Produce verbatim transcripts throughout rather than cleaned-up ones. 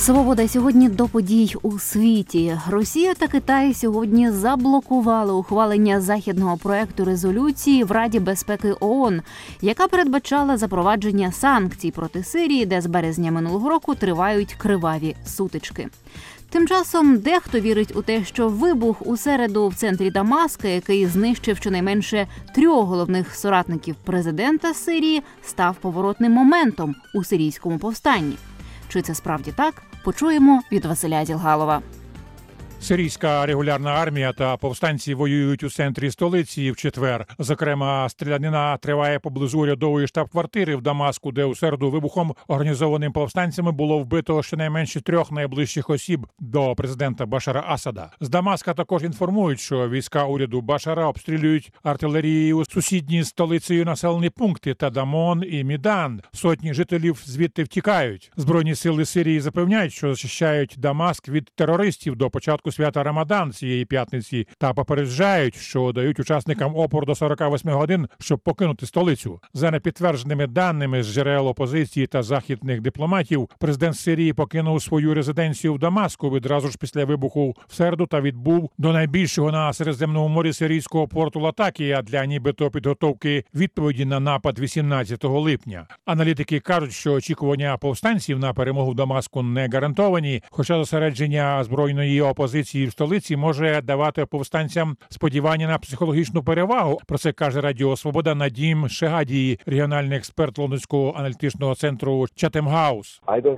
Свобода сьогодні до подій у світі. Росія та Китай сьогодні заблокували ухвалення західного проекту резолюції в Раді безпеки ООН, яка передбачала запровадження санкцій проти Сирії, де з березня минулого року тривають криваві сутички. Тим часом дехто вірить у те, що вибух у середу в центрі Дамаска, який знищив щонайменше трьох головних соратників президента Сирії, став поворотним моментом у сирійському повстанні. Чи це справді так? Почуємо від Василя Ділгалова. Сирійська регулярна армія та повстанці воюють у центрі столиці в четвер. Зокрема, стрілянина триває поблизу урядової штаб-квартири в Дамаску, де у середу вибухом, організованим повстанцями, було вбито щонайменше трьох найближчих осіб до президента Башара Асада. З Дамаска також інформують, що війська уряду Башара обстрілюють артилерією сусідні з столицею населені пункти Тадамон і Мідан. Сотні жителів звідти втікають. Збройні сили Сирії запевняють, що захищають Дамаск від терористів до початку свята Рамадан цієї п'ятниці та попереджають, що дають учасникам опор до сорок вісім годин, щоб покинути столицю. За непідтвердженими даними з джерел опозиції та західних дипломатів, президент Сирії покинув свою резиденцію в Дамаску відразу ж після вибуху в середу та відбув до найбільшого на Середземному морі сирійського порту Латакія для нібито підготовки відповіді на напад вісімнадцятого липня. Аналітики кажуть, що очікування повстанців на перемогу в Дамаску не гарантовані, хоча зосередження збройної опозиції в столиці може давати повстанцям сподівання на психологічну перевагу. Про це каже Радіо Свобода Надім Шегадій, регіональний експерт Лондонського аналітичного центру Chatham House.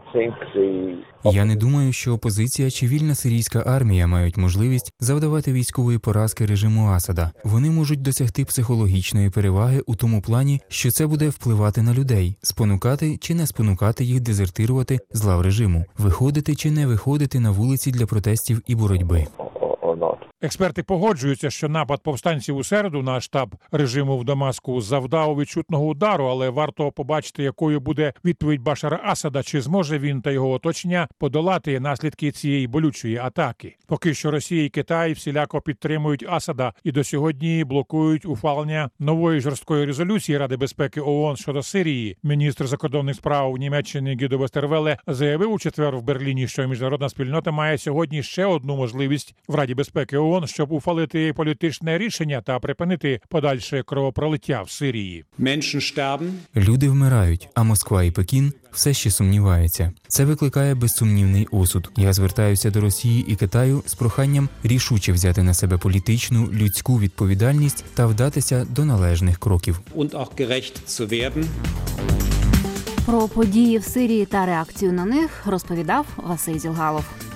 Я не думаю, що опозиція чи вільна сирійська армія мають можливість завдавати військової поразки режиму Асада. Вони можуть досягти психологічної переваги у тому плані, що це буде впливати на людей, спонукати чи не спонукати їх дезертирувати з лав режиму, виходити чи не виходити на вулиці для протестів і боротьби. Експерти погоджуються, що напад повстанців у середу на штаб режиму в Дамаску завдав відчутного удару, але варто побачити, якою буде відповідь Башара Асада, чи зможе він та його оточення подолати наслідки цієї болючої атаки. Поки що Росія і Китай всіляко підтримують Асада і до сьогодні блокують ухвалення нової жорсткої резолюції Ради безпеки ООН щодо Сирії. Міністр закордонних справ Німеччини Гідо Вестервеле заявив у четвер в Берліні, що міжнародна спільнота має сьогодні ще одну можливість в Раді безпеки ООН, щоб ухвалити політичне рішення та припинити подальше кровопролиття в Сирії. Люди вмирають, а Москва і Пекін все ще сумніваються. Це викликає безсумнівний осуд. Я звертаюся до Росії і Китаю з проханням рішуче взяти на себе політичну, людську відповідальність та вдатися до належних кроків. Про події в Сирії та реакцію на них розповідав Василь Ділгалов.